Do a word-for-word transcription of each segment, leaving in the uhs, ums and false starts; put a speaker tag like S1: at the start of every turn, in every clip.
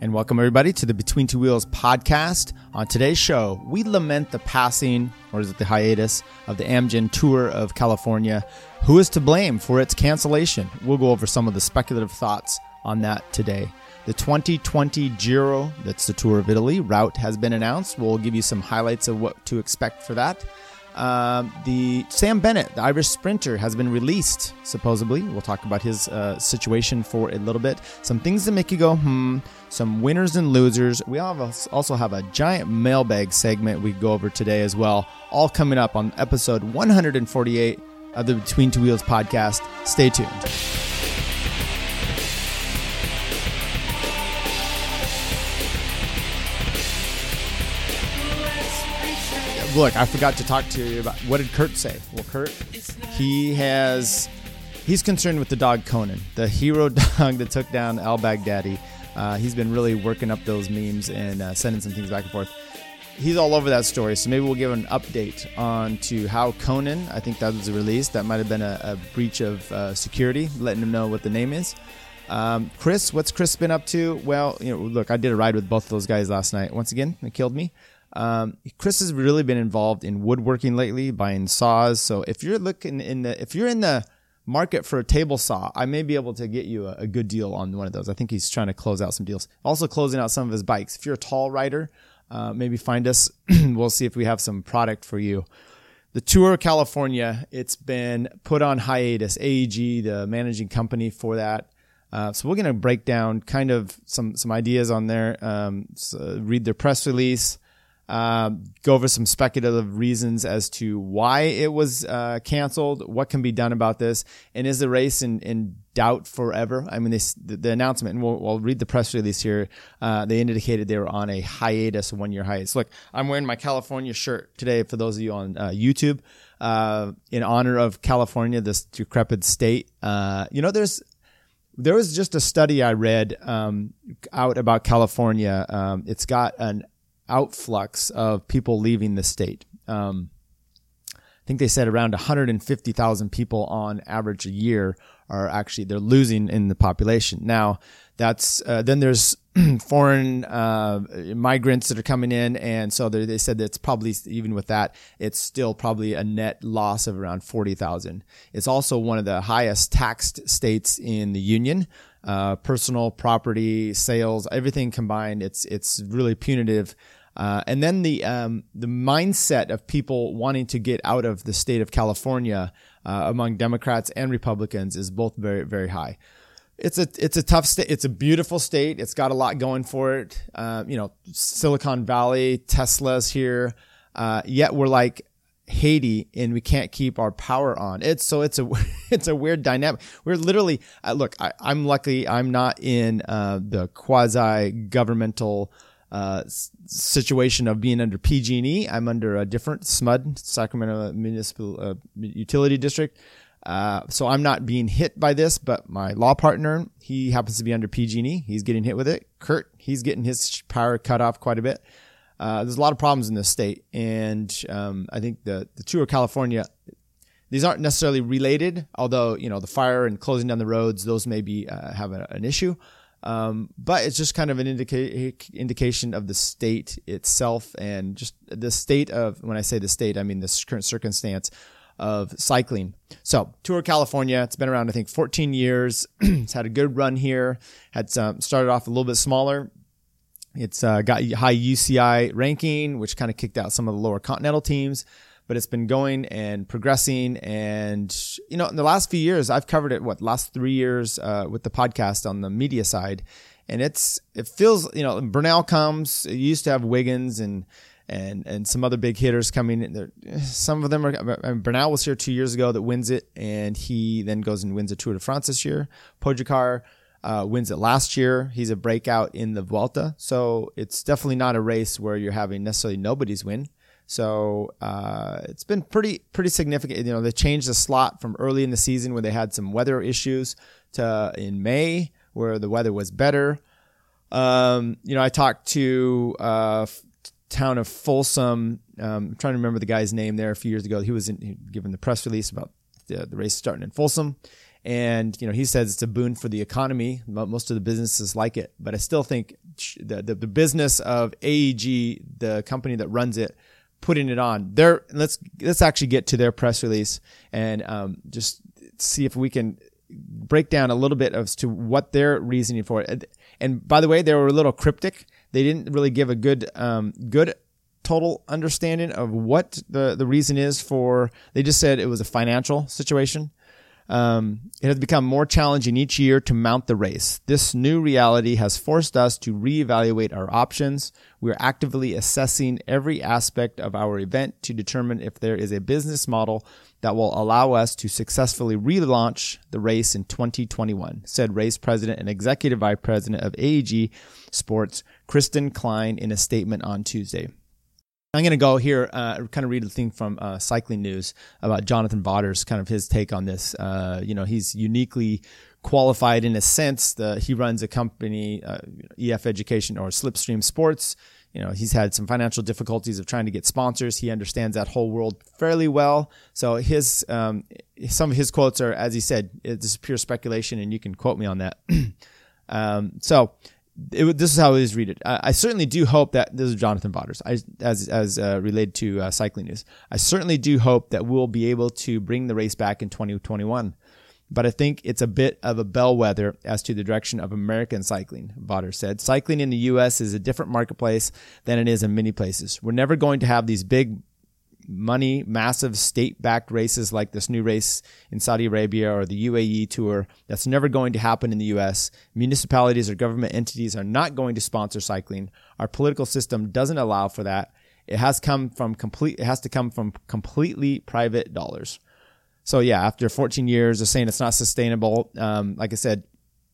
S1: And welcome everybody to the Between Two Wheels podcast. On today's show, we lament the passing, or is it the hiatus, of the Amgen Tour of California. Who is to blame for its cancellation? We'll go over some of the speculative thoughts on that today. The twenty twenty Giro, that's the Tour of Italy, route has been announced. We'll give you some highlights of what to expect for that. Um, the Sam Bennett, the Irish sprinter, has been released, supposedly. We'll talk about his uh, situation for a little bit. Some things that make you go, hmm. Some winners and losers. We also have a giant mailbag segment we go over today as well. All coming up on episode one forty-eight of the Between Two Wheels podcast. Stay tuned. Look, I forgot to talk to you about what did Kurt say. Well, Kurt, he has, he's concerned with the dog Conan, the hero dog that took down al-Baghdadi. Uh, he's been really working up those memes and uh, sending some things back and forth. He's all over that story, so maybe we'll give an update on to how Conan, I think that was released. That might have been a, a breach of uh, security, letting him know what the name is. Um, Chris, what's Chris been up to? Well, you know, look, I did a ride with both of those guys last night. Once again, it killed me. Um, Chris has really been involved in woodworking lately, buying saws. So if you're looking in the, if you're in the market for a table saw, I may be able to get you a, a good deal on one of those. I think he's trying to close out some deals. Also closing out some of his bikes. If you're a tall rider, uh, maybe find us. We'll see if we have some product for you. The Tour of California, it's been put on hiatus. A E G, the managing company for that. Uh, so we're going to break down kind of some, some ideas on there. Um, so read their press release. Uh, go over some speculative reasons as to why it was uh, canceled, what can be done about this, and is the race in, in doubt forever? I mean, they, the, the announcement, and we'll, we'll read the press release here. Uh, they indicated they were on a hiatus, a one-year hiatus. Look, I'm wearing my California shirt today for those of you on uh, YouTube uh, in honor of California, this decrepit state. Uh, you know, there's there was just a study I read um, out about California. Um, it's got an outflux of people leaving the state. Um, I think they said around one hundred fifty thousand people on average a year are actually, they're losing in the population. Now that's, uh, then there's foreign, uh, migrants that are coming in. And so they, they said that it's probably, even with that, it's still probably a net loss of around forty thousand. It's also one of the highest taxed states in the union. Uh, personal property, sales, everything combined. It's, it's really punitive. Uh, and then the um, the mindset of people wanting to get out of the state of California uh, among Democrats and Republicans is both very, very high. It's a it's a tough state. It's a beautiful state. It's got a lot going for it. Uh, you know, Silicon Valley, Tesla's here. Uh, yet we're like Haiti, and we can't keep our power on. It's so it's a it's a weird dynamic. We're literally uh, look. I, I'm lucky. I'm not in uh, the quasi governmental Uh, situation of being under P G and E. I'm under a different S M U D, Sacramento Municipal uh, Utility District. Uh, so I'm not being hit by this, but my law partner, he happens to be under P G and E. He's getting hit with it. Kurt, he's getting his power cut off quite a bit. Uh, there's a lot of problems in this state. And, um, I think the, the Tour of California, these aren't necessarily related, although, you know, the fire and closing down the roads, those may be, uh, have a, an issue. Um, but it's just kind of an indica- indication of the state itself and just the state of, when I say the state, I mean the current circumstance of cycling. So Tour of California, it's been around, I think, fourteen years. It's had a good run here. Had some, started off a little bit smaller. It's uh, got high U C I ranking, which kind of kicked out some of the lower continental teams. But it's been going and progressing. And, you know, in the last few years, I've covered it, what, last three years uh, with the podcast on the media side. And it's, it feels, you know, Bernal comes, it used to have Wiggins and, and, and some other big hitters coming in there. Some of them are, I mean, Bernal was here two years ago that wins it. And he then goes and wins a Tour de France this year. Pogacar uh, wins it last year. He's a breakout in the Vuelta. So it's definitely not a race where you're having necessarily nobody's win. So uh, it's been pretty pretty significant. You know, they changed the slot from early in the season where they had some weather issues to in May where the weather was better. Um, you know, I talked to uh, town of Folsom. Um, I'm trying to remember the guy's name there a few years ago. He was in, he given the press release about the, the race starting in Folsom. And, you know, he says it's a boon for the economy. Most of the businesses like it. But I still think the, the, the business of A E G, the company that runs it, putting it on, their, let's, let's actually get to their press release and um, just see if we can break down a little bit as to what their reasoning for it. And by the way, they were a little cryptic. They didn't really give a good, um, good total understanding of what the, the reason is for, they just said it was a financial situation. Um, it has become more challenging each year to mount the race. This new reality has forced us to reevaluate our options. We are actively assessing every aspect of our event to determine if there is a business model that will allow us to successfully relaunch the race in twenty twenty-one, said race president and executive vice president of A E G Sports, Kristen Klein, in a statement on Tuesday. I'm going to go here, uh, kind of read the thing from uh, Cycling News about Jonathan Vaughters, kind of his take on this. Uh, you know, he's uniquely qualified in a sense. The, he runs a company, uh, E F Education or Slipstream Sports. You know, he's had some financial difficulties of trying to get sponsors. He understands that whole world fairly well. So his, um, some of his quotes are, as he said, this is pure speculation, and you can quote me on that. um, so. It, this is how it is read it. I, I certainly do hope that this is Jonathan Vaughters, I, as as uh, related to uh, Cycling News. I certainly do hope that we'll be able to bring the race back in twenty twenty-one. But I think it's a bit of a bellwether as to the direction of American cycling, Vaughters said. Cycling in the U S is a different marketplace than it is in many places. We're never going to have these big money, massive state-backed races like this new race in Saudi Arabia or the U A E tour. That's never going to happen in the U S. Municipalities or government entities are not going to sponsor cycling. Our political system doesn't allow for that. It has come from complete. It has to come from completely private dollars. So yeah, after fourteen years of saying it's not sustainable, um, like I said,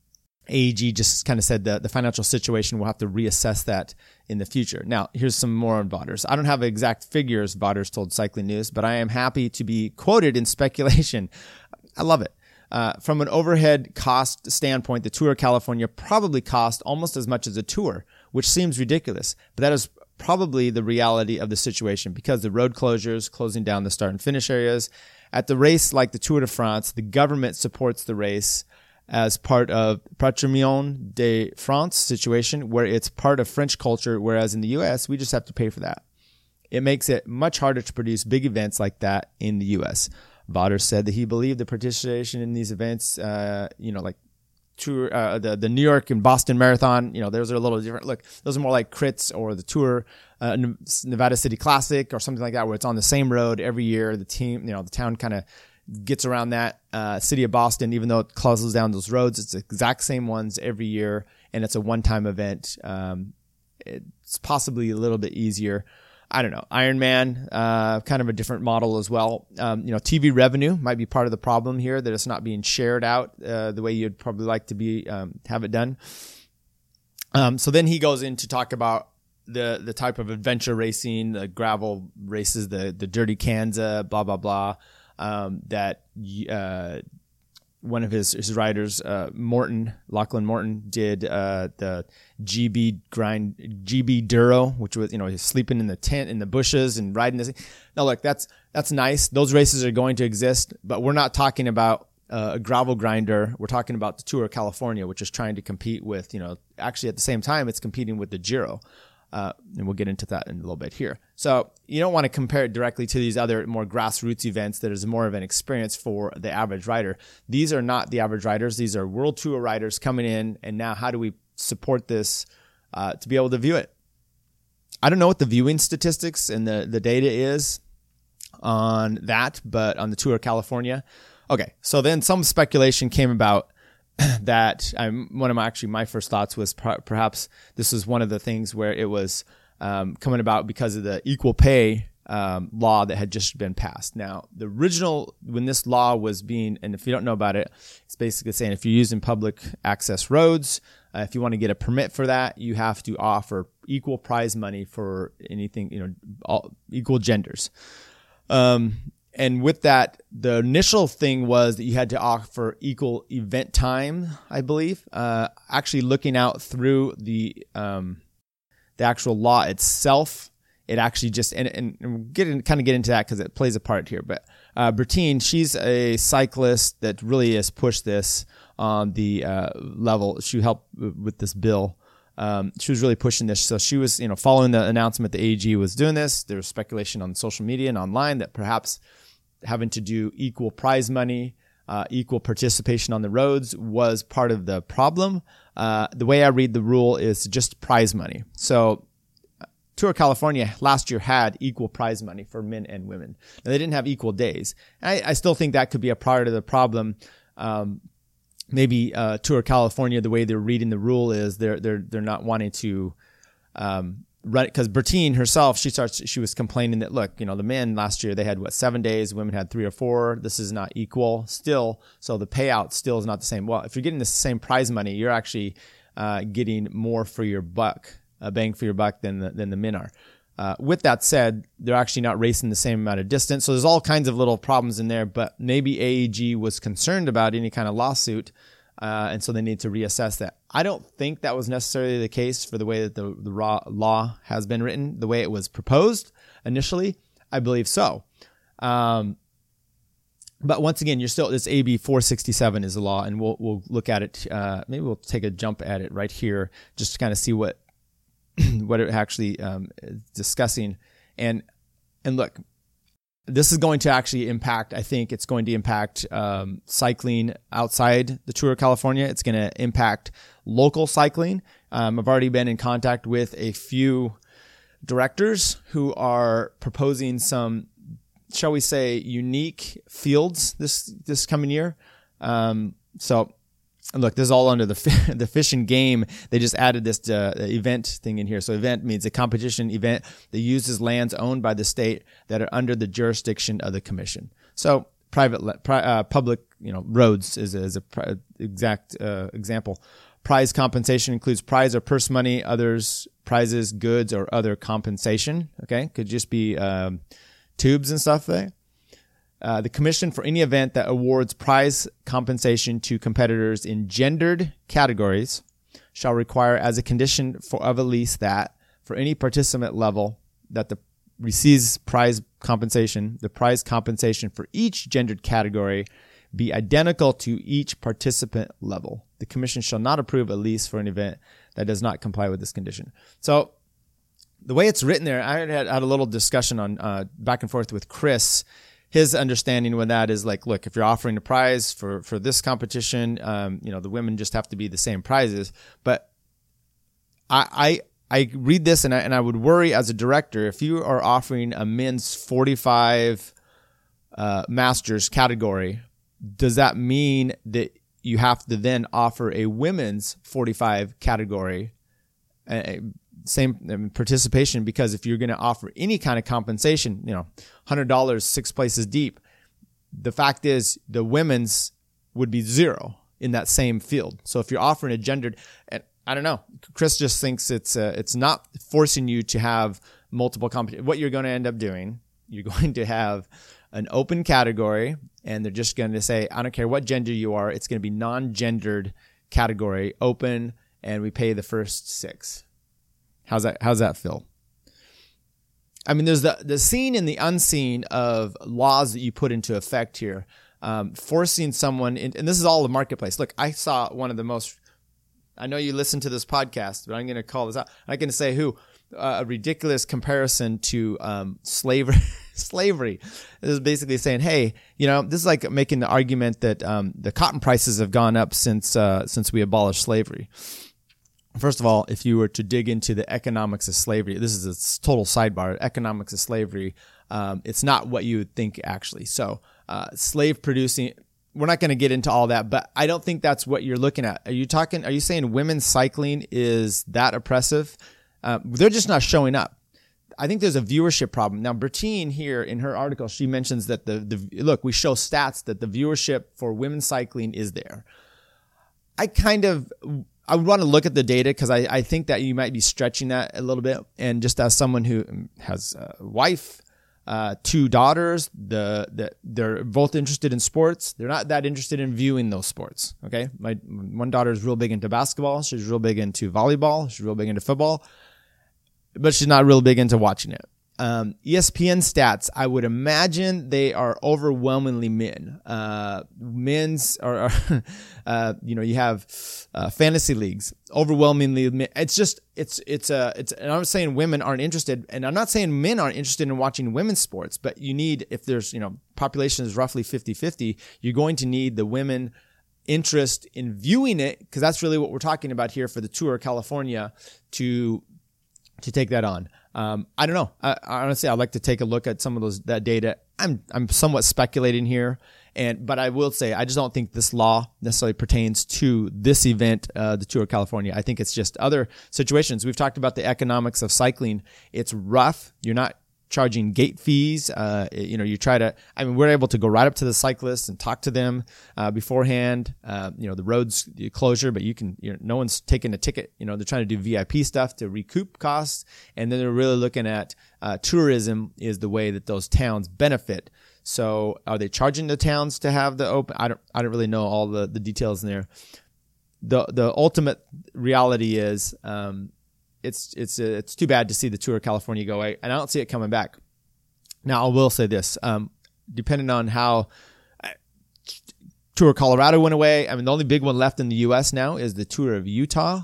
S1: A E G just kind of said that the financial situation will have to reassess that in the future. Now, here's some more on Vaughters. I don't have exact figures, Vaughters told Cycling News, but I am happy to be quoted in speculation. I love it. Uh, from an overhead cost standpoint, the Tour of California probably cost almost as much as a tour, which seems ridiculous, but that is probably the reality of the situation because the road closures, closing down the start and finish areas. At the race like the Tour de France, the government supports the race as part of Patrimoine de France situation, where it's part of French culture, whereas in the U S, we just have to pay for that. It makes it much harder to produce big events like that in the U S. Vaughters said that he believed the participation in these events, uh, you know, like tour, uh, the, the New York and Boston Marathon, you know, those are a little different. Look, those are more like crits or the Tour, uh, Nevada City Classic or something like that, where it's on the same road every year. The team, you know, the town kind of gets around that. Uh, city of Boston, even though it closes down those roads, it's the exact same ones every year, and it's a one-time event. Um, it's possibly a little bit easier. I don't know. Ironman, uh, kind of a different model as well. Um, you know, T V revenue might be part of the problem here, that it's not being shared out uh, the way you'd probably like to be um, have it done. Um, so then he goes in to talk about the the type of adventure racing, the gravel races, the the Dirty Kanza, blah blah blah. Um, that uh, one of his, his riders, uh, Morton, Lachlan Morton, did uh, the G B grind, G B Duro, which was, you know, he's sleeping in the tent in the bushes and riding this. Now, look, that's that's nice. Those races are going to exist, but we're not talking about uh, a gravel grinder. We're talking about the Tour of California, which is trying to compete with, you know, actually at the same time, it's competing with the Giro. Uh, and we'll get into that in a little bit here. So you don't want to compare it directly to these other more grassroots events that is more of an experience for the average rider. These are not the average riders. These are World Tour riders coming in. And now how do we support this uh, to be able to view it? I don't know what the viewing statistics and the, the data is on that, but on the Tour of California. Okay, so then some speculation came about that um, one of my actually my first thoughts was per- perhaps this was one of the things where it was um, coming about because of the equal pay um, law that had just been passed. Now, the original, when this law was being, and if you don't know about it, it's basically saying if you're using public access roads, uh, if you want to get a permit for that, you have to offer equal prize money for anything, you know, all, equal genders. Um, And with that, the initial thing was that you had to offer equal event time, I believe. Uh, actually looking out through the um, the actual law itself, it actually just, and, and, and we'll get in, kind of get into that because it plays a part here. But uh, Bertine, she's a cyclist that really has pushed this on the uh, level. She helped with this bill. Um, she was really pushing this. So she was, you know, following the announcement the A G was doing this. There was speculation on social media and online that perhaps having to do equal prize money, uh, equal participation on the roads was part of the problem. Uh, the way I read the rule is just prize money. So Tour California last year had equal prize money for men and women. Now, they didn't have equal days. I, I still think that could be a part of the problem. Um, maybe uh, Tour California, the way they're reading the rule is they're they're they're not wanting to um, run it, because Bertine herself, she starts she was complaining that, look, you know, the men last year they had what seven days, women had three or four. This is not equal still, so the payout still is not the same. Well, if you're getting the same prize money, you're actually uh, getting more for your buck, a bang for your buck than the, than the men are. Uh, with that said, they're actually not racing the same amount of distance. So there's all kinds of little problems in there, but maybe A E G was concerned about any kind of lawsuit. Uh, and so they need to reassess that. I don't think that was necessarily the case for the way that the, the raw law has been written, the way it was proposed initially. I believe so. Um, but once again, you're still, this A B four sixty-seven is the law, and we'll, we'll look at it. Uh, maybe we'll take a jump at it right here just to kind of see what, what it actually um, is discussing. And, and look, this is going to actually impact, I think it's going to impact um, cycling outside the Tour of California. It's going to impact local cycling. Um, I've already been in contact with a few directors who are proposing some, shall we say, unique fields this this coming year. Um, so, look, this is all under the the Fish and Game. They just added this uh, event thing in here. So event means a competition event that uses lands owned by the state that are under the jurisdiction of the commission. So private, uh, public, you know, roads is, is a pri- exact uh, example. Prize compensation includes prize or purse money, others prizes, goods, or other compensation. Okay, could just be um, tubes and stuff there. Uh, the commission for any event that awards prize compensation to competitors in gendered categories shall require as a condition for of a lease that for any participant level that the receives prize compensation, the prize compensation for each gendered category be identical to each participant level. The commission shall not approve a lease for an event that does not comply with this condition. So the way it's written there, I had had a little discussion on uh, back and forth with Chris. His understanding with that is like, look, if you're offering a prize for, for this competition, um, you know, the women just have to be the same prizes. But I, I, I read this and I, and I would worry as a director, if you are offering a men's forty-five uh, masters category, does that mean that you have to then offer a women's forty-five category, uh, same participation? Because if you're going to offer any kind of compensation, you know, one hundred dollars six places deep, the fact is the women's would be zero in that same field. So if you're offering a gendered, and I don't know, Chris just thinks it's uh, it's not forcing you to have multiple competition. What you're going to end up doing, you're going to have an open category, and they're just going to say, I don't care what gender you are, it's going to be non-gendered category, open, and we pay the first six. How's that? How's that feel? I mean, there's the the seen and the unseen of laws that you put into effect here, um, forcing someone in, and this is all the marketplace. Look, I saw one of the most. I know you listen to this podcast, but I'm going to call this out. I'm going to say who uh, a ridiculous comparison to um, slavery. slavery. This is basically saying, hey, you know, this is like making the argument that um, the cotton prices have gone up since uh, since we abolished slavery. First of all, if you were to dig into the economics of slavery, this is a total sidebar, economics of slavery, um, it's not what you would think actually. So uh, slave producing, we're not going to get into all that, but I don't think that's what you're looking at. Are you talking, are you saying women's cycling is that oppressive? Uh, they're just not showing up. I think there's a viewership problem. Now, Bertine here in her article, she mentions that the, the look, we show stats that the viewership for women's cycling is there. I kind of... I would want to look at the data because I, I think that you might be stretching that a little bit. And just as someone who has a wife, uh, two daughters, the, the they're both interested in sports. They're not that interested in viewing those sports. Okay, my one daughter is real big into basketball. She's real big into volleyball. She's real big into football, but she's not real big into watching it. Um, E S P N stats, I would imagine they are overwhelmingly men. Uh, men's are, are uh, you know, you have uh, fantasy leagues, overwhelmingly men. It's just, it's, it's, uh, it's, and I'm saying women aren't interested, and I'm not saying men aren't interested in watching women's sports, but you need, if there's, you know, population is roughly fifty-fifty, you're going to need the women interest in viewing it, because that's really what we're talking about here for the Tour of California to, to take that on. Um, I don't know. I, honestly, I'd like to take a look at some of those that data. I'm I'm somewhat speculating here, and but I will say I just don't think this law necessarily pertains to this event, uh, the Tour of California. I think it's just other situations. We've talked about the economics of cycling. It's rough. You're not charging gate fees. Uh, you know, you try to, I mean, we're able to go right up to the cyclists and talk to them, uh, beforehand. Uh, you know, the road's closure, but you can, you know, no one's taking a ticket. You know, they're trying to do V I P stuff to recoup costs. And then they're really looking at, uh, tourism is the way that those towns benefit. So are they charging the towns to have the open? I don't, I don't really know all the, the details in there. The, the ultimate reality is, um, It's it's uh, it's too bad to see the Tour of California go away, and I don't see it coming back. Now, I will say this: um, depending on how uh, Tour of Colorado went away, I mean, the only big one left in the U S now is the Tour of Utah.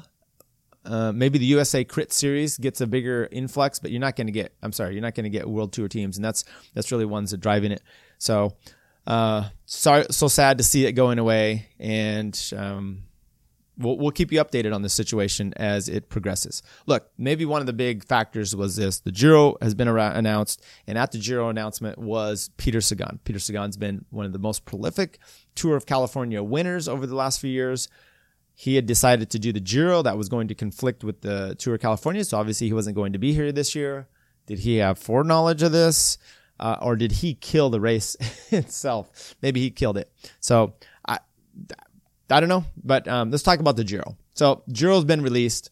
S1: Uh, maybe the U S A Crit Series gets a bigger influx, but you're not going to get. I'm sorry, you're not going to get World Tour teams, and that's that's really ones that driving it. So, uh, sorry, so sad to see it going away, and. Um, We'll, we'll keep you updated on this situation as it progresses. Look, maybe one of the big factors was this. The Giro has been around, announced, and at the Giro announcement was Peter Sagan. Peter Sagan's been one of the most prolific Tour of California winners over the last few years. He had decided to do the Giro. That was going to conflict with the Tour of California, so obviously he wasn't going to be here this year. Did he have foreknowledge of this? Uh, or did he kill the race itself? Maybe he killed it. So I... I don't know, but um, let's talk about the Giro. So Giro's been released,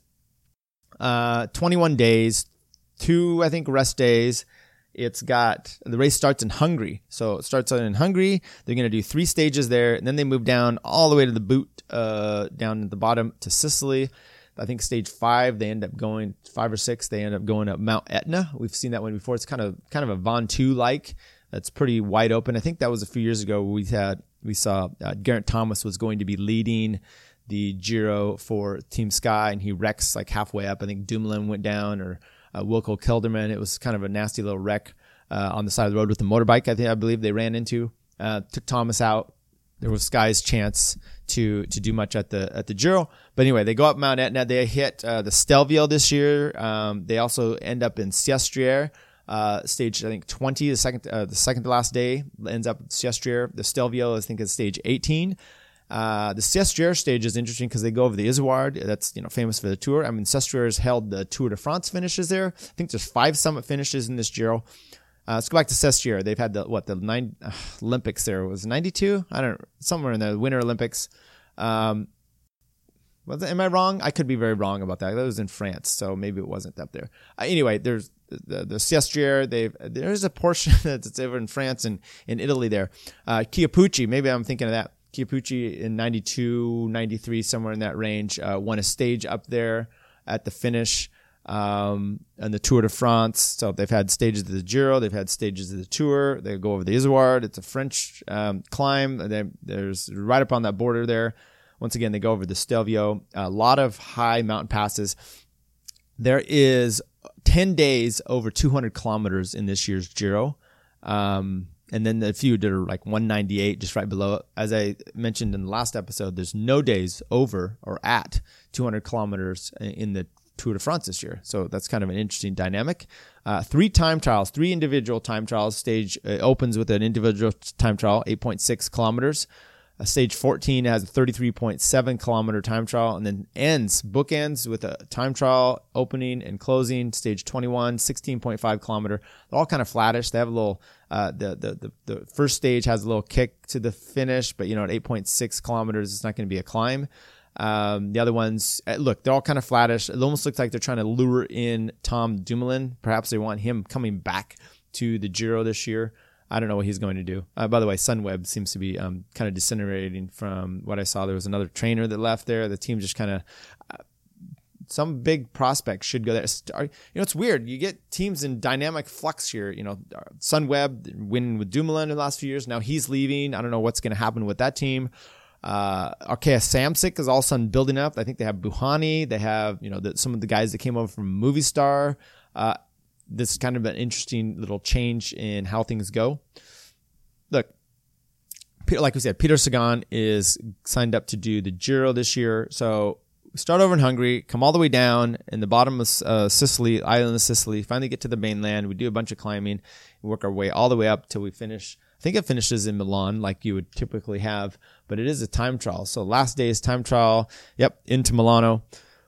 S1: uh, twenty-one days, two, I think, rest days. It's got, the race starts in Hungary. So it starts out in Hungary. They're going to do three stages there, and then they move down all the way to the boot, uh, down at the bottom to Sicily. I think stage five, they end up going, five or six, they end up going up Mount Etna. We've seen that one before. It's kind of kind of a Ventoux-like. That's pretty wide open. I think that was a few years ago we had we saw uh, Geraint Thomas was going to be leading the Giro for Team Sky, and he wrecks like halfway up. I think Dumoulin went down, or uh, Wilco Kelderman. It was kind of a nasty little wreck uh, on the side of the road with the motorbike. I think I believe they ran into, uh, took Thomas out. There was Sky's chance to to do much at the at the Giro, but anyway, they go up Mount Etna. They hit uh, the Stelvio this year. Um, they also end up in Sestriere. Uh, stage, I think twenty, the second, uh, the second to last day ends up at Sestriere. The Stelvio, I think, is stage eighteen. Uh, the Sestriere stage is interesting because they go over the Izoard. That's, you know, famous for the Tour. I mean, Sestriere has held the Tour de France finishes there. I think there's five summit finishes in this Giro. Uh, let's go back to Sestriere. They've had the, what, the nine uh, Olympics there. Was it ninety-two? I don't know. Somewhere in the Winter Olympics. Um, was it, am I wrong? I could be very wrong about that. That was in France, so maybe it wasn't up there. Uh, anyway, there's the, the Sestriere. They've, there's a portion that's over in France and in Italy there. Uh, Chiapucci, maybe I'm thinking of that. Chiapucci in ninety-two, ninety-three, somewhere in that range, uh, won a stage up there at the finish. Um, and the Tour de France. So they've had stages of the Giro, they've had stages of the Tour. They go over the Izoard. It's a French um, climb. They, there's right up on that border there. Once again, they go over the Stelvio. A lot of high mountain passes. There is ten days over two hundred kilometers in this year's Giro. Um, and then a few that are like one ninety-eight, just right below it. As I mentioned in the last episode, there's no days over or at two hundred kilometers in the Tour de France this year. So that's kind of an interesting dynamic. Uh, three time trials, three individual time trials. Stage uh, opens with an individual time trial, eight point six kilometers. Uh, stage fourteen has a thirty-three point seven kilometer time trial, and then ends, bookends with a time trial opening and closing. Stage twenty-one, sixteen point five kilometer. They're all kind of flattish. They have a little, uh, the, the, the, the first stage has a little kick to the finish, but you know, at eight point six kilometers, it's not going to be a climb. Um, the other ones, look, they're all kind of flattish. It almost looks like they're trying to lure in Tom Dumoulin. Perhaps they want him coming back to the Giro this year. I don't know what he's going to do. Uh, by the way, Sunweb seems to be um, kind of disintegrating from what I saw. There was another trainer that left there. The team just kind of uh, some big prospects should go there. You know, it's weird. You get teams in dynamic flux here. You know, Sunweb winning with Dumoulin in the last few years. Now he's leaving. I don't know what's going to happen with that team. Uh, Arkea Samsic is all of a sudden building up. I think they have Buhani. They have, you know, the, some of the guys that came over from Movistar. Uh, this is kind of an interesting little change in how things go. Look, Peter, like we said, Peter Sagan is signed up to do the Giro this year. So we start over in Hungary, come all the way down in the bottom of uh, Sicily, island of Sicily, finally get to the mainland. We do a bunch of climbing, work our way all the way up till we finish. I think it finishes in Milan like you would typically have, but it is a time trial. So last day's time trial, yep, into Milano,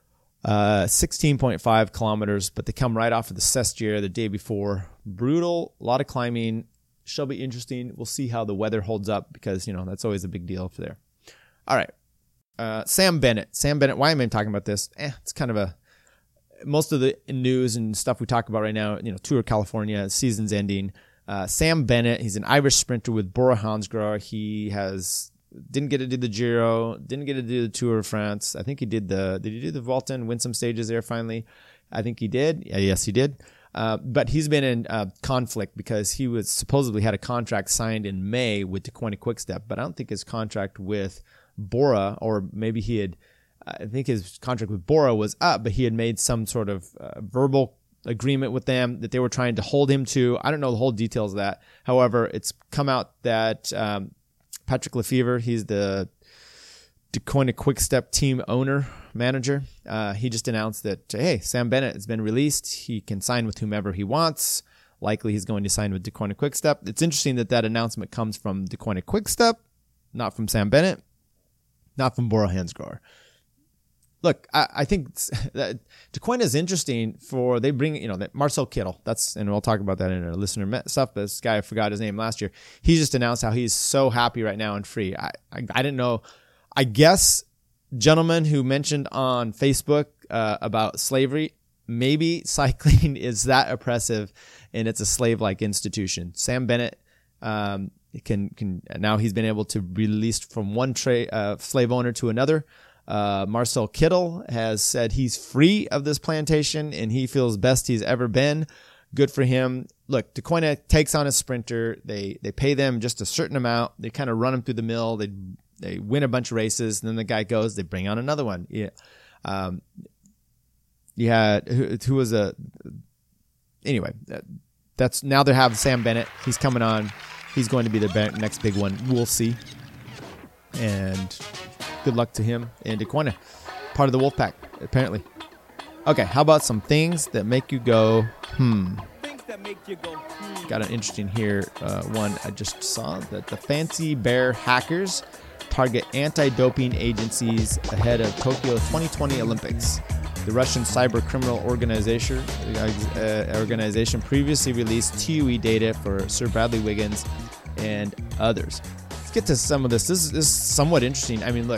S1: uh, sixteen point five kilometers, but they come right off of the Sestiere the day before. Brutal, a lot of climbing. Shall be interesting. We'll see how the weather holds up because, you know, that's always a big deal for there. All right. Uh, Sam Bennett. Sam Bennett, why am I talking about this? Eh, it's kind of a, most of the news and stuff we talk about right now, you know, Tour of California, season's ending. Uh, Sam Bennett, he's an Irish sprinter with Bora Hansgrohe. He has didn't get to do the Giro, didn't get to do the Tour of France. I think he did the did he do the Vuelta and win some stages there finally? I think he did. Yeah, yes, he did. Uh, but he's been in uh, conflict because he was supposedly had a contract signed in May with Deceuninck Quickstep, but I don't think his contract with Bora, or maybe he had, I think his contract with Bora was up, but he had made some sort of uh, verbal agreement with them that they were trying to hold him to. I don't know the whole details of that. However, it's come out that um, Patrick Lefevre, he's the Deceuninck Quickstep team owner, manager. Uh, he just announced that, hey, Sam Bennett has been released. He can sign with whomever he wants. Likely he's going to sign with Deceuninck Quickstep. It's interesting that that announcement comes from Deceuninck Quickstep, not from Sam Bennett, not from Bora Hansgrohe. Look, I, I think that Deceuninck is interesting for, they bring, you know, that Marcel Kittel, that's, and we'll talk about that in our listener stuff. This guy, I forgot his name last year. He just announced how he's so happy right now and free. I, I, I didn't know. I guess gentleman who mentioned on Facebook uh, about slavery, maybe cycling is that oppressive and it's a slave-like institution. Sam Bennett um, can, can, now he's been able to be released from one tra- uh, slave owner to another. Uh, Marcel Kittel has said he's free of this plantation and he feels best he's ever been. Good for him. Look, Deceuninck takes on a sprinter. They they pay them just a certain amount. They kind of run him through the mill. They they win a bunch of races, and then the guy goes. They bring on another one. Yeah, um, you had who, who was a anyway. That's now they have Sam Bennett. He's coming on. He's going to be the next big one. We'll see. And good luck to him and Deceuninck, part of the Wolfpack, apparently. Okay, how about some things that make you go, hmm. Things that make you go, hmm. Got an interesting here uh, one I just saw, that the Fancy Bear hackers target anti-doping agencies ahead of Tokyo twenty twenty Olympics. The Russian cyber criminal organization, uh, organization previously released T U E data for Sir Bradley Wiggins and others. Get to some of this. This is, this is somewhat interesting. I mean, look,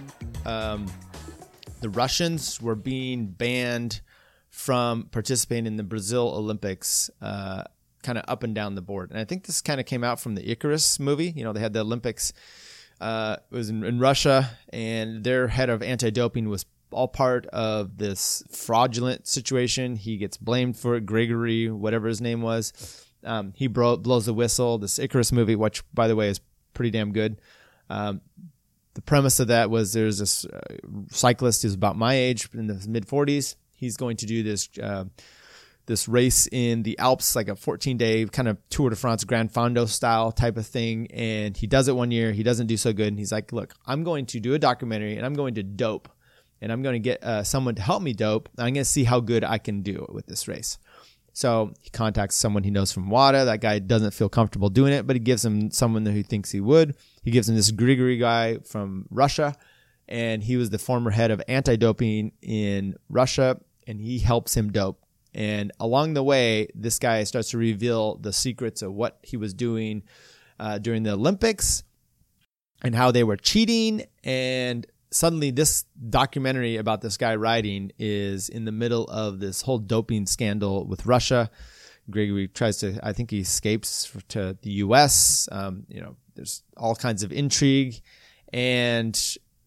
S1: um, the Russians were being banned from participating in the Brazil Olympics, uh, kind of up and down the board. And I think this kind of came out from the Icarus movie. You know, they had the Olympics. Uh, it was in, in Russia, and their head of anti-doping was all part of this fraudulent situation. He gets blamed for it. Gregory, whatever his name was, um, he bro- blows the whistle. This Icarus movie, which, by the way, is pretty damn good. Um, the premise of that was there's this uh, cyclist who's about my age, in the mid forties. He's going to do this uh, this race in the Alps, like a fourteen-day kind of Tour de France Grand Fondo style type of thing. And he does it one year. He doesn't do so good. And he's like, look, I'm going to do a documentary and I'm going to dope. And I'm going to get uh, someone to help me dope. I'm going to see how good I can do with this race. So he contacts someone he knows from WADA. That guy doesn't feel comfortable doing it, but he gives him someone who thinks he would. He gives him this Grigory guy from Russia, and he was the former head of anti-doping in Russia, and he helps him dope. And along the way, this guy starts to reveal the secrets of what he was doing uh, during the Olympics and how they were cheating. And suddenly this documentary about this guy riding is in the middle of this whole doping scandal with Russia. Gregory tries to, I think he escapes to the U S. Um, you know, there's all kinds of intrigue. And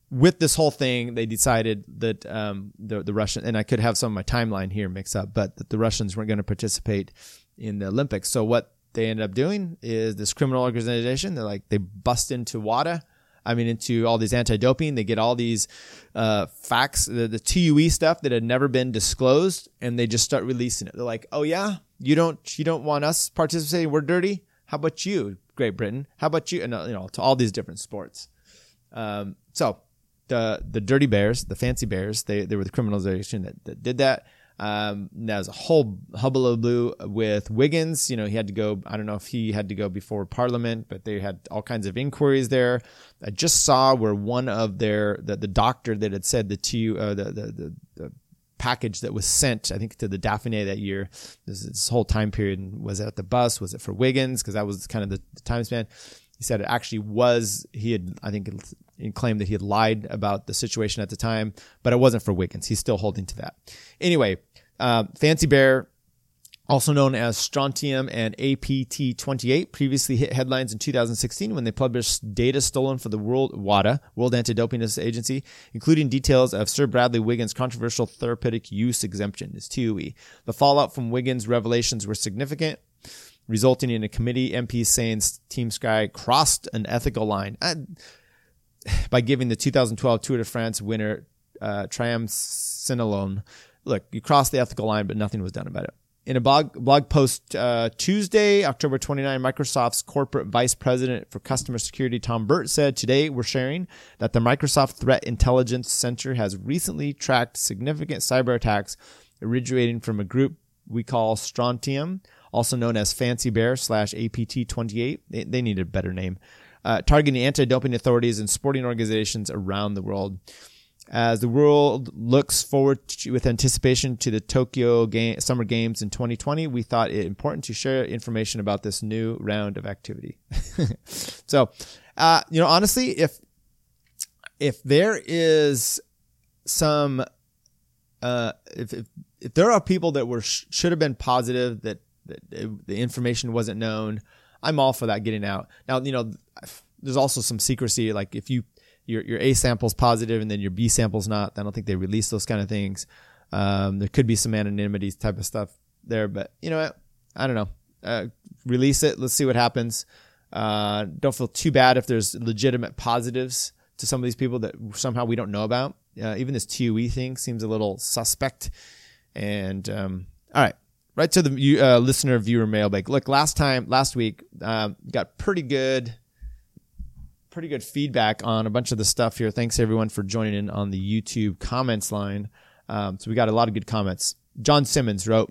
S1: with this whole thing, they decided that um, the the Russian, and I could have some of my timeline here mixed up, but that the Russians weren't going to participate in the Olympics. So what they ended up doing is this criminal organization, they're like, they bust into WADA, I mean, into all these anti-doping. They get all these uh, facts, the, the T U E stuff that had never been disclosed, and they just start releasing it. They're like, oh yeah, you don't you don't want us participating? We're dirty. How about you, Great Britain? How about you? And you know, to all these different sports. Um, so the the Dirty Bears, the Fancy Bears, they they were the criminal organization that, that did that. Um, there was a whole hullabaloo with Wiggins. You know, he had to go, I don't know if he had to go before Parliament, but they had all kinds of inquiries there. I just saw where one of their, the, the doctor that had said the T, uh, the, the, the, the package that was sent, I think, to the Dauphiné that year, this, this whole time period, was it at the bus? Was it for Wiggins? Because that was kind of the, the time span. He said it actually was, he had, I think, he claimed that he had lied about the situation at the time, but it wasn't for Wiggins. He's still holding to that. Anyway, uh, Fancy Bear, also known as Strontium and A P T twenty-eight, previously hit headlines in two thousand sixteen when they published data stolen for the World WADA, World Anti-Doping Agency, including details of Sir Bradley Wiggins' controversial therapeutic use exemption, his T U E. The fallout from Wiggins' revelations were significant, resulting in a committee M Ps saying Team Sky crossed an ethical line uh, by giving the two thousand twelve Tour de France winner uh, Triamcinolone. Look, you crossed the ethical line, but nothing was done about it. In a blog blog post uh, Tuesday, October twenty-ninth, Microsoft's corporate vice president for customer security, Tom Burt, said, "Today we're sharing that the Microsoft Threat Intelligence Center has recently tracked significant cyber attacks originating from a group we call Strontium, also known as Fancy Bear slash A P T twenty-eight. They, they need a better name. Uh, targeting anti-doping authorities and sporting organizations around the world. As the world looks forward to, with anticipation to the Tokyo game, Summer Games in twenty twenty, we thought it important to share information about this new round of activity." So, uh, you know, honestly, if if there is some, uh, if, if if there are people that were should have been positive that, that it, the information wasn't known, I'm all for that getting out. Now, you know, there's also some secrecy. Like if you your your A sample's positive and then your B sample's not, I don't think they release those kind of things. Um, there could be some anonymity type of stuff there, but you know what? I don't know. Uh, release it. Let's see what happens. Uh, don't feel too bad if there's legitimate positives to some of these people that somehow we don't know about. Uh, even this T U E thing seems a little suspect. And um, all right, right to the uh, listener viewer mailbag. Look, last time, last week, um, got pretty good, pretty good feedback on a bunch of the stuff here. Thanks everyone for joining in on the YouTube comments line. Um, so we got a lot of good comments. John Simmons wrote,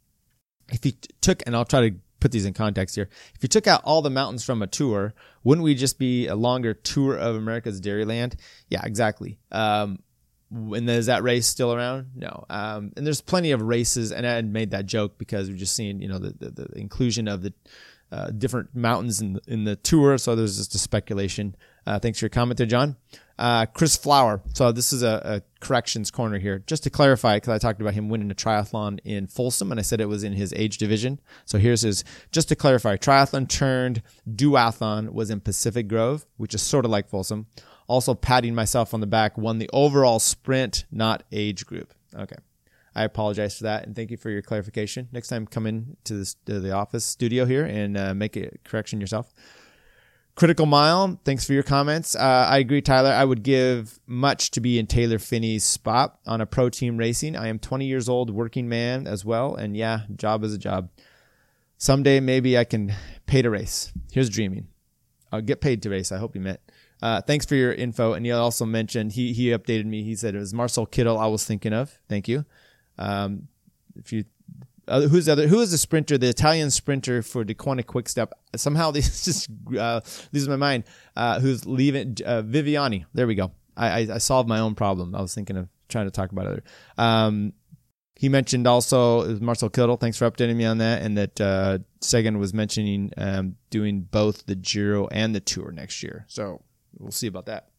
S1: "If you t- took," and I'll try to put these in context here. "If you took out all the mountains from a tour, wouldn't we just be a longer tour of America's Dairyland?" Yeah, exactly. Um, And is that race still around? No. Um, and there's plenty of races, and I had made that joke because we've just seen, you know, the, the, the inclusion of the uh, different mountains in the, in the tour. So there's just a speculation. Uh, thanks for your comment there, John. Uh, Chris Flower. So this is a, a corrections corner here. Just to clarify, because I talked about him winning a triathlon in Folsom, and I said it was in his age division. So here's his, just to clarify, triathlon turned duathlon was in Pacific Grove, which is sort of like Folsom. Also, patting myself on the back, won the overall sprint, not age group. Okay. I apologize for that, and thank you for your clarification. Next time, come in to, this, to the office studio here and uh, make a correction yourself. Critical Mile, thanks for your comments. Uh, I agree, Tyler. I would give much to be in Taylor Finney's spot on a pro team racing. I am twenty years old, working man as well, and yeah, job is a job. Someday, maybe I can pay to race. Here's dreaming. I'll get paid to race. I hope you meant. Uh, thanks for your info. And he also mentioned, he, he updated me. He said it was Marcel Kittel I was thinking of. Thank you. Um, if you, uh, who's the other, who is the sprinter, the Italian sprinter for DeQuanta Quickstep? Somehow these just, uh, loses my mind, uh, who's leaving, uh, Viviani. There we go. I, I, I solved my own problem. I was thinking of trying to talk about it. Um, he mentioned also, it was Marcel Kittel. Thanks for updating me on that. And that, uh, Sagan was mentioning, um, doing both the Giro and the Tour next year. So, we'll see about that.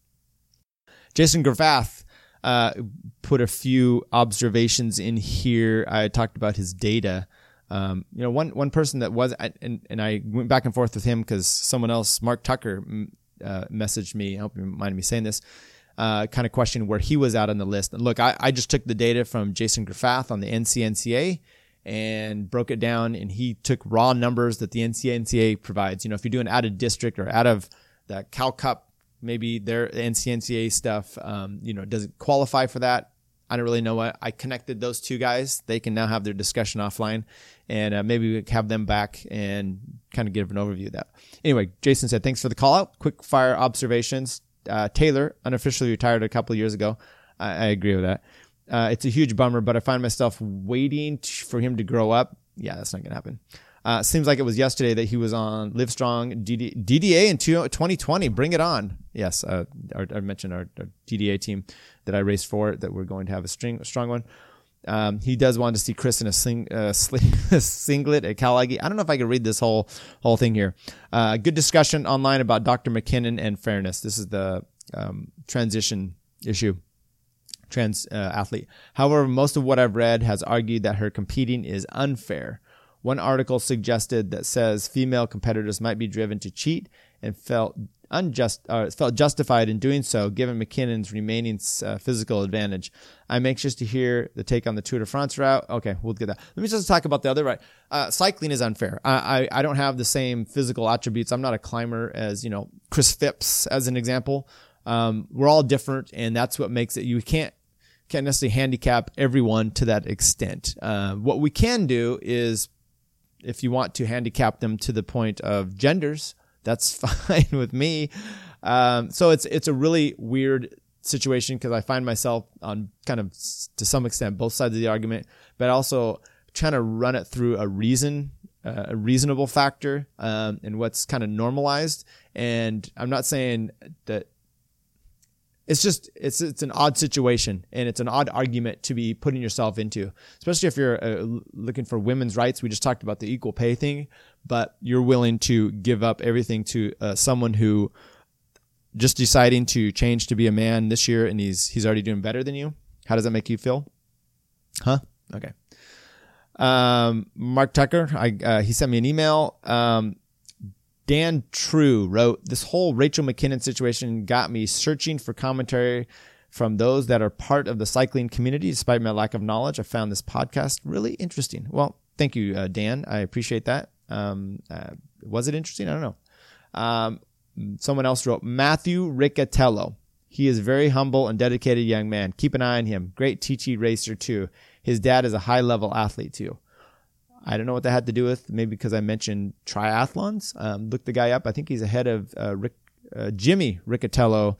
S1: Jason Gravath uh, put a few observations in here. I talked about his data. Um, you know, one one person that was, and, and I went back and forth with him because someone else, Mark Tucker, uh, messaged me. I hope you mind me saying this. uh, kind of questioning where he was at on the list. And look, I, I just took the data from Jason Graffath on the N C N C A and broke it down, and he took raw numbers that the N C N C A provides. You know, if you're doing out of district or out of the Cal Cup, maybe their N C N C A stuff, um, you know, does it qualify for that? I don't really know what. I connected those two guys. They can now have their discussion offline, and uh, maybe we have them back and kind of give an overview of that. Anyway, Jason said, thanks for the call out. Quick fire observations. Uh, Taylor unofficially retired a couple of years ago. I, I agree with that. Uh, it's a huge bummer, but I find myself waiting t- for him to grow up. Yeah, that's not going to happen. Uh, seems like it was yesterday that he was on Livestrong D D, D D A in twenty twenty. Bring it on. Yes, uh, our, I mentioned our, our D D A team that I raced for, that we're going to have a, string, a strong one. Um, he does want to see Chris in a, sing, uh, sling, a singlet at Cal Aggie. I don't know if I can read this whole whole thing here. Uh, good discussion online about Doctor McKinnon and fairness. This is the um, transition issue. Trans uh, athlete. However, most of what I've read has argued that her competing is unfair. One article suggested that says female competitors might be driven to cheat and felt unjust, uh, felt justified in doing so, given McKinnon's remaining uh, physical advantage. I'm anxious to hear the take on the Tour de France route. Okay, we'll get that. Let me just talk about the other route. Uh, cycling is unfair. I, I I don't have the same physical attributes. I'm not a climber as, you know, Chris Phipps, as an example. Um, we're all different, and that's what makes it. You can't can't necessarily handicap everyone to that extent. Uh, what we can do is, if you want to handicap them to the point of genders, that's fine with me. Um, so it's it's a really weird situation, because I find myself on kind of, to some extent, both sides of the argument, but also trying to run it through a reason, uh, a reasonable factor, um, and what's kind of normalized. And I'm not saying that. It's just, it's it's an odd situation, and it's an odd argument to be putting yourself into, especially if you're uh, looking for women's rights. We just talked about the equal pay thing, but you're willing to give up everything to uh, someone who just deciding to change to be a man this year, and he's he's already doing better than you. How does that make you feel? Huh? Okay. Um, Mark Tucker, I uh, he sent me an email. Um, Dan True wrote, this whole Rachel McKinnon situation got me searching for commentary from those that are part of the cycling community. Despite my lack of knowledge, I found this podcast really interesting. Well, thank you, uh, Dan. I appreciate that. Um, uh, was it interesting? I don't know. Um, someone else wrote, Matthew Riccatello. He is a very humble and dedicated young man. Keep an eye on him. Great T T racer, too. His dad is a high-level athlete, too. I don't know what that had to do with. Maybe because I mentioned triathlons. Um, look the guy up. I think he's ahead of uh, Rick, uh, Jimmy Riccatello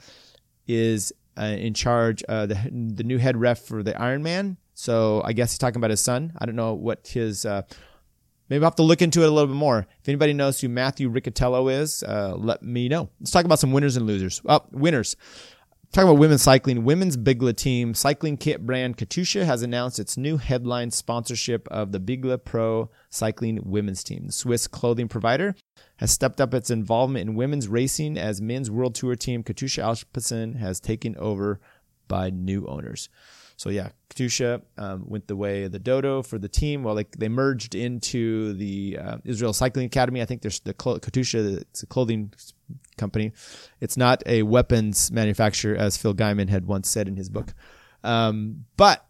S1: is uh, in charge, uh, the the new head ref for the Ironman. So I guess he's talking about his son. I don't know what his. Uh, maybe I'll have to look into it a little bit more. If anybody knows who Matthew Riccatello is, uh, let me know. Let's talk about some winners and losers. Oh, winners. Talking about women's cycling, women's Bigla team cycling kit brand Katusha has announced its new headline sponsorship of the Bigla Pro Cycling women's team. The Swiss clothing provider has stepped up its involvement in women's racing as men's World Tour team Katusha Alpecin has taken over by new owners. So yeah, Katusha um, went the way of the dodo for the team. Well, they they merged into the uh, Israel Cycling Academy. I think there's the Cl- Katusha, it's a clothing company. It's not a weapons manufacturer, as Phil Gaiman had once said in his book. Um, but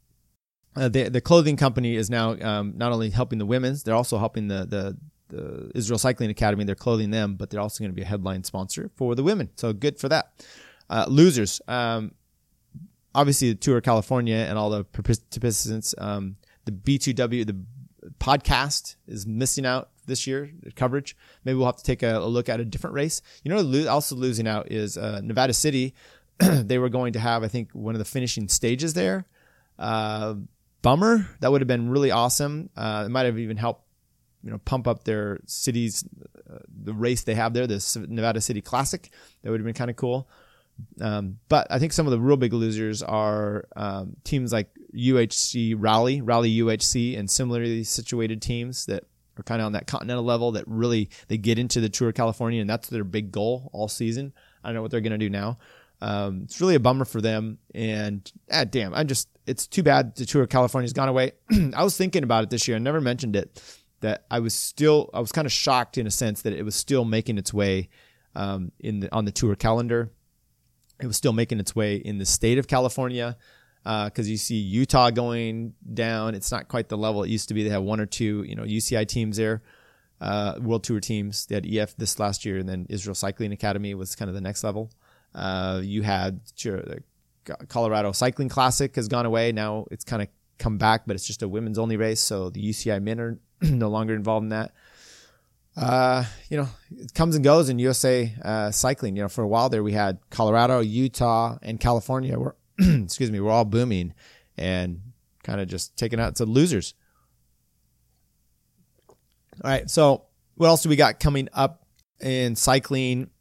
S1: uh, the the clothing company is now um, not only helping the women's, they're also helping the the the Israel Cycling Academy. They're clothing them, but they're also going to be a headline sponsor for the women. So good for that. Uh, losers. Um, Obviously, the Tour of California and all the participants, um, the B two W, the podcast is missing out this year, the coverage. Maybe we'll have to take a, a look at a different race. You know, also losing out is uh, Nevada City. They were going to have, I think, one of the finishing stages there. Uh, bummer. That would have been really awesome. Uh, it might have even helped, you know, pump up their cities, uh, the race they have there, the Nevada City Classic. That would have been kind of cool. Um, but I think some of the real big losers are um, teams like U H C Rally, Rally U H C, and similarly situated teams that are kind of on that continental level that really they get into the Tour of California, and that's their big goal all season. I don't know what they're going to do now. Um, it's really a bummer for them. And ah, damn, I'm just it's too bad the Tour of California's gone away. I was thinking about it this year. I never mentioned it. That I was still I was kind of shocked in a sense that it was still making its way um, in the, on the Tour calendar. it was still making its way in the state of California, because uh, you see Utah going down. It's not quite the level it used to be. They have one or two, you know, U C I teams there, uh, World Tour teams. They had E F this last year, and then Israel Cycling Academy was kind of the next level. Uh, you had sure, the Colorado Cycling Classic has gone away. Now it's kind of come back, but it's just a women's only race. So the U C I men are no longer involved in that. Uh, you know, it comes and goes in U S A uh, cycling. You know, for a while there, we had Colorado, Utah, and California were, excuse me, we're all booming and kind of just taking out some losers. All right. So what else do we got coming up in cycling?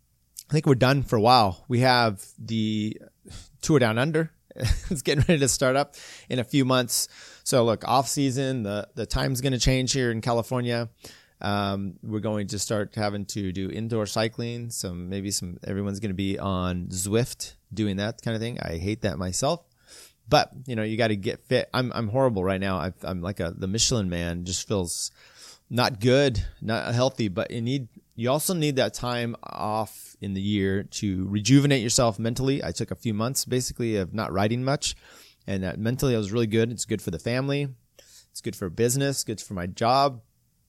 S1: I think we're done for a while. We have the Tour Down Under. It's getting ready to start up in a few months. So look, off season, the, the time's going to change here in California. Um, we're going to start having to do indoor cycling. Some, maybe some, everyone's going to be on Zwift doing that kind of thing. I hate that myself, but you know, you got to get fit. I'm, I'm horrible right now. I've, I'm like a, the Michelin man, just feels not good, not healthy, but you need, you also need that time off in the year to rejuvenate yourself mentally. I took a few months basically of not riding much, and that mentally I was really good. It's good for the family. It's good for business, good for my job.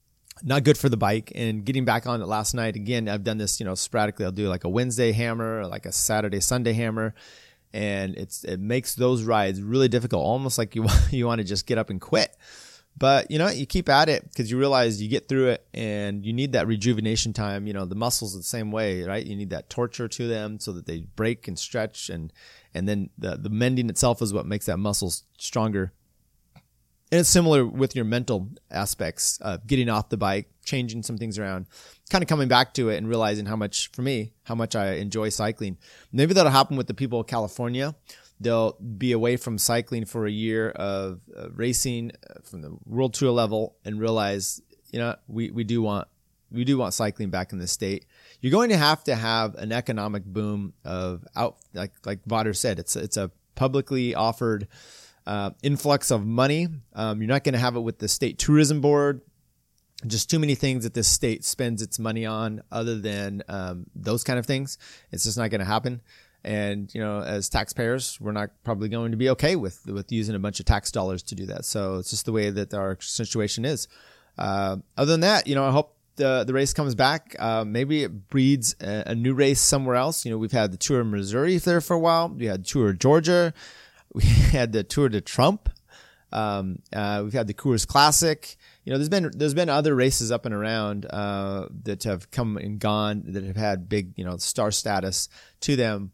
S1: Not good for the bike. And getting back on it last night, again, I've done this, you know, sporadically. I'll do like a Wednesday hammer, or like a Saturday, Sunday hammer. And it's, it makes those rides really difficult, almost like you, you want to just get up and quit. But you know, you keep at it because you realize you get through it, and you need that rejuvenation time. You know, the muscles are the same way, right? You need that torture to them so that they break and stretch, and, and then the, the mending itself is what makes that muscle stronger. And it's similar with your mental aspects of getting off the bike, changing some things around, kind of coming back to it and realizing how much, for me, how much I enjoy cycling. Maybe that'll happen with the people of California. They'll be away from cycling for a year of uh, racing from the World Tour level and realize, you know, we, we do want, we do want cycling back in the state. You're going to have to have an economic boom of out, like, like Vader said, it's, it's a publicly offered Uh, influx of money. Um, you're not going to have it with the state tourism board. Just too many things that this state spends its money on other than um, those kind of things. It's just not going to happen. And, you know, as taxpayers, we're not probably going to be okay with, with using a bunch of tax dollars to do that. So it's just the way that our situation is. Uh, other than that, you know, I hope the, the race comes back. Uh, maybe it breeds a, a new race somewhere else. You know, we've had the Tour of Missouri there for a while. We had Tour of Georgia. We had the Tour de Trump. Um, uh, we've had the Coors Classic. You know, there's been, there's been other races up and around, uh, that have come and gone that have had big, you know, star status to them.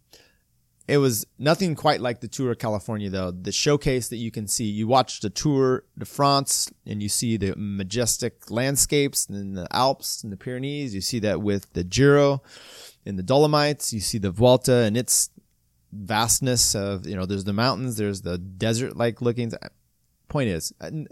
S1: It was nothing quite like the Tour of California though. The showcase that you can see, you watch the Tour de France and you see the majestic landscapes and the Alps and the Pyrenees. You see that with the Giro and the Dolomites. You see the Vuelta and its vastness of, you know, there's the mountains, there's the desert like looking. Point is,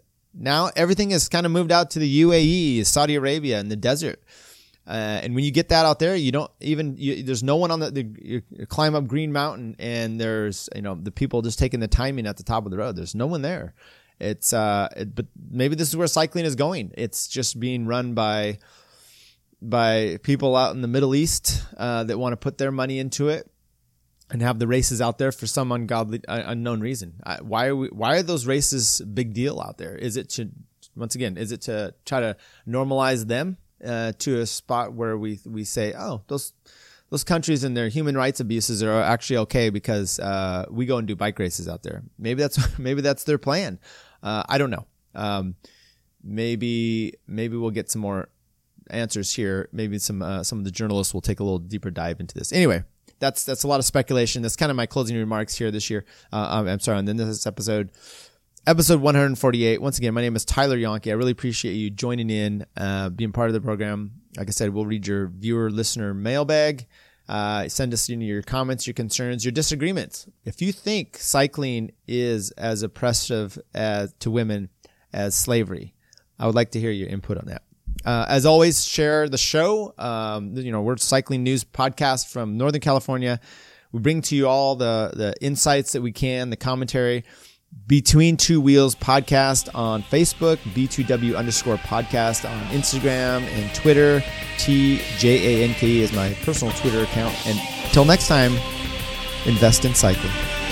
S1: now everything has kind of moved out to the U A E, Saudi Arabia, and the desert. Uh, and when you get that out there, you don't even, you, there's no one on the, the, you climb up Green Mountain and there's, you know, the people just taking the timing at the top of the road. There's no one there. It's, uh, it, but maybe this is where cycling is going. It's just being run by, by people out in the Middle East, uh, that want to put their money into it and have the races out there for some ungodly, uh, unknown reason. I, why are we, why are those races a big deal out there? Is it to, once again, is it to try to normalize them, uh, to a spot where we, we say, oh, those, those countries and their human rights abuses are actually okay because, uh, we go and do bike races out there. Maybe that's, maybe that's their plan. Uh, I don't know. Um, maybe, maybe we'll get some more answers here. Maybe some, uh, some of the journalists will take a little deeper dive into this. Anyway. That's that's a lot of speculation. That's kind of my closing remarks here this year. Uh, I'm, I'm sorry, on this episode, episode one forty-eight. Once again, my name is Tyler Yonke. I really appreciate you joining in, uh, being part of the program. Like I said, we'll read your viewer listener mailbag. Uh, send us your comments, your concerns, your disagreements. If you think cycling is as oppressive as to women as slavery, I would like to hear your input on that. Uh, as always, share the show. Um, you know, we're a cycling news podcast from Northern California. We bring to you all the, the insights that we can, the commentary. Between Two Wheels podcast on Facebook, B two W underscore podcast on Instagram and Twitter. T J A N K E is my personal Twitter account. And until next time, invest in cycling.